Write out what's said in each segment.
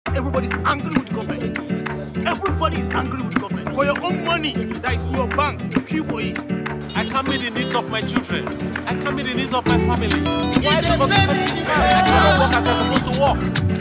everybody's angry with government. Everybody is angry with government. For your own money that is in your bank, you queue for it. I can't meet the needs of my children. I can't meet the needs of my family. Why the consequences fast? I cannot work as I'm supposed to work.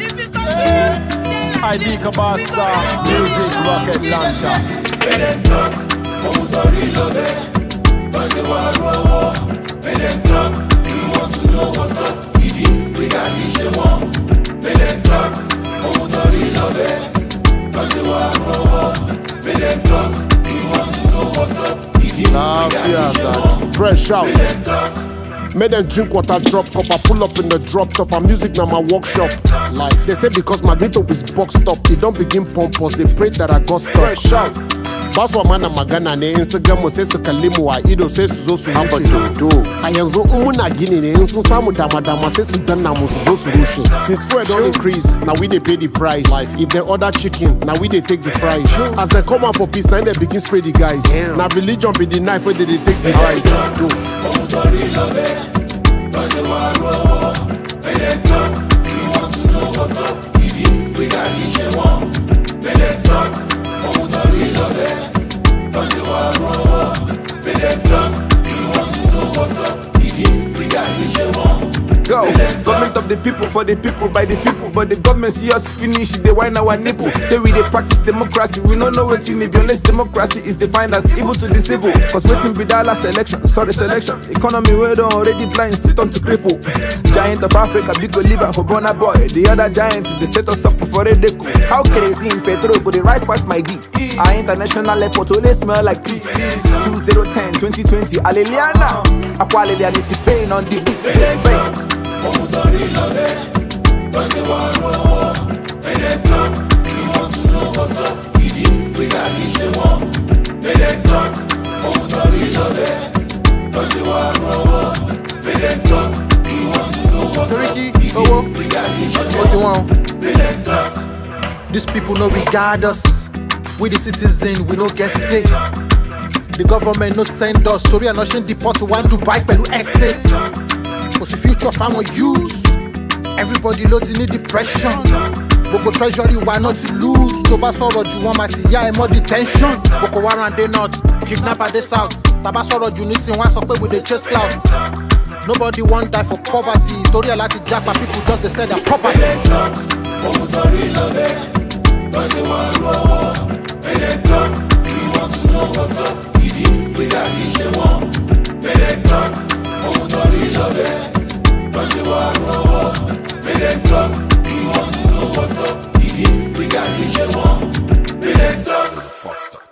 ID Kabasa, music rocket launcher. Let them talk, Momutori Lobe. But they want to roll. Let them talk, you want to know what's up. If you figure this they want. Let them talk, Momutori Lobe. But they want to roll. Let them talk, you want to know what's up. If you figure this they want. Fresh out. Let them talk. Make them drink water, drop cup. I pull up in the drop top. And music now my workshop. Life. They say because Magneto is boxed up, they don't begin pompous. They pray that I got stuck. Fresh out. Baswa mana magana ne Instagram mo sai su kalli mu wa ido sai su zo su haba dodo. A yanzu in muna gini ne in sun samu dama sai su danna mu su zo su rushe. Since fuel don't increase, now we dey pay the price. If they order chicken, now we dey take the fries. As they come out for peace, now they begin spray the guys. Now religion be the knife where they take the right. Go, government of the people, for the people, by the people. But the government see us finish, they whine our nipple. Say we they practice democracy, we don't know what's in it. Unless democracy is defined as evil to the civil. Cause waiting be that last election, sorry selection. Economy we don't already blind, sit on to cripple. Giant of Africa, big Oliver for Burna Boy. The other giants, they set us up for a deco. How crazy in petrol, but the rise past my D. Our international airport only smell like peace. 2010, 2020, Aleliana. Aqualelian is the pain on the beat. Momutori Lobe, but they want to roll. Let them talk, you want to know what's up. If you figure this they want. Let them talk, Momutori Lobe, but they want to roll. Let them talk, you want to know what's up. If you figure this they want. Let them talk. These people no regard us. We the citizen, we no get sick. The government no send us. Story and ocean deport to one Dubai pẹ̀lú essay. Cause the future of our youth. Everybody loads in depression. Boko treasury why not to lose? Toba sọ̀rọ̀ ju wọn ma ti yá ẹ mọ́ detention. Boko Haram dey north, kidnapper dey south. Taba sọ̀rọ̀ ju nísìn wá sọ pé we dey chase clout. Nobody wan die for poverty. Torí ẹ̀ láti japa people just dey sell their property. Let them talk, Momutori Lobe, but they want to roll. Let them talk, you want to know what's up. If you figure this they want. Let them talk, Momutori Lobe, but they want to roll. Let them talk, you want to know what's up. If you figure this they want. Let them talk. Faster.